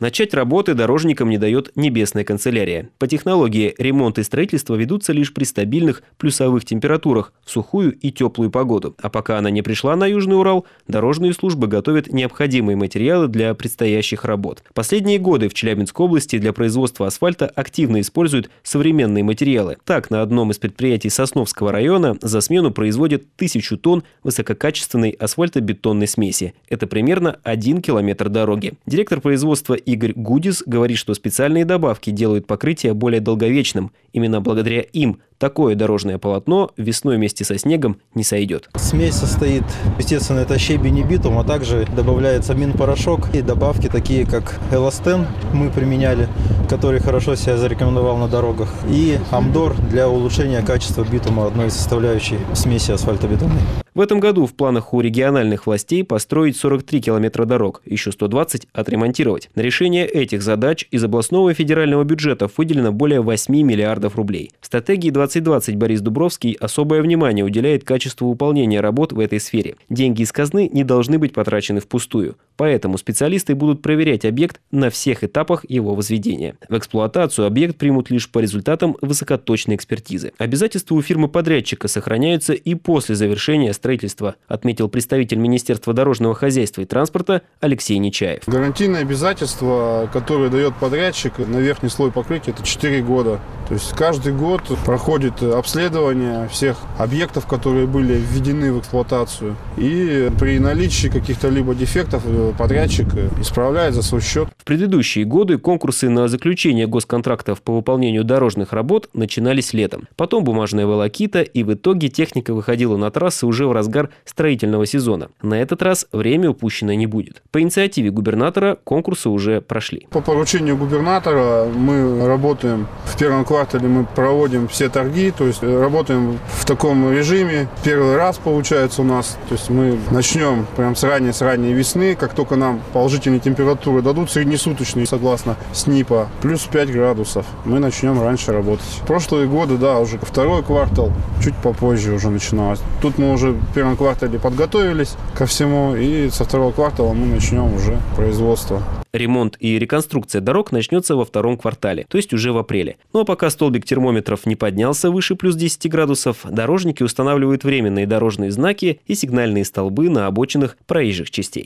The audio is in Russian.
Начать работы дорожникам не дает Небесная канцелярия. По технологии ремонт и строительство ведутся лишь при стабильных плюсовых температурах в сухую и теплую погоду. А пока она не пришла на Южный Урал, дорожные службы готовят необходимые материалы для предстоящих работ. Последние годы в Челябинской области для производства асфальта активно используют современные материалы. Так, на одном из предприятий Сосновского района за смену производят 1000 тонн высококачественной асфальтобетонной смеси. Это примерно 1 километр дороги. Директор производства Игорь Гудис говорит, что специальные добавки делают покрытие более долговечным. Именно благодаря им такое дорожное полотно весной вместе со снегом не сойдет. Смесь состоит, естественно, это щебень и битум, а также добавляется минпорошок и добавки такие, как эластен мы применяли, который хорошо себя зарекомендовал на дорогах, и амдор для улучшения качества битума, одной из составляющих смеси асфальтобетонной. В этом году в планах у региональных властей построить 43 километра дорог, еще 120 отремонтировать. На решение этих задач из областного и федерального бюджетов выделено более 8 миллиардов рублей. В стратегии 2020 Борис Дубровский особое внимание уделяет качеству выполнения работ в этой сфере. Деньги из казны не должны быть потрачены впустую. Поэтому специалисты будут проверять объект на всех этапах его возведения. В эксплуатацию объект примут лишь по результатам высокоточной экспертизы. Обязательства у фирмы-подрядчика сохраняются и после завершения строительства, отметил представитель Министерства дорожного хозяйства и транспорта Алексей Нечаев. Гарантийные обязательства, которые дает подрядчик на верхний слой покрытия, это 4 года. То есть каждый год проходит обследование всех объектов, которые были введены в эксплуатацию. И при наличии каких-то либо дефектов подрядчик исправляет за свой счет. В предыдущие годы конкурсы на заключение госконтрактов по выполнению дорожных работ начинались летом. Потом бумажная волокита, и в итоге техника выходила на трассы уже в разгар строительного сезона. На этот раз время упущено не будет. По инициативе губернатора конкурсы уже прошли. По поручению губернатора мы работаем в первом квартале, мы проводим все торги, то есть работаем в таком режиме. Первый раз получается у нас, то есть мы начнем прям с ранней весны, как только нам положительные температуры дадут, среднесуточные, согласно СНИПа, плюс 5 градусов, мы начнем раньше работать. В прошлые годы, да, уже второй квартал, чуть попозже уже начиналось. Тут мы уже в первом квартале подготовились ко всему, и со второго квартала мы начнем уже производство. Ремонт и реконструкция дорог начнется во втором квартале, то есть уже в апреле. Ну а пока столбик термометров не поднялся выше плюс 10 градусов, дорожники устанавливают временные дорожные знаки и сигнальные столбы на обочинах проезжих частей.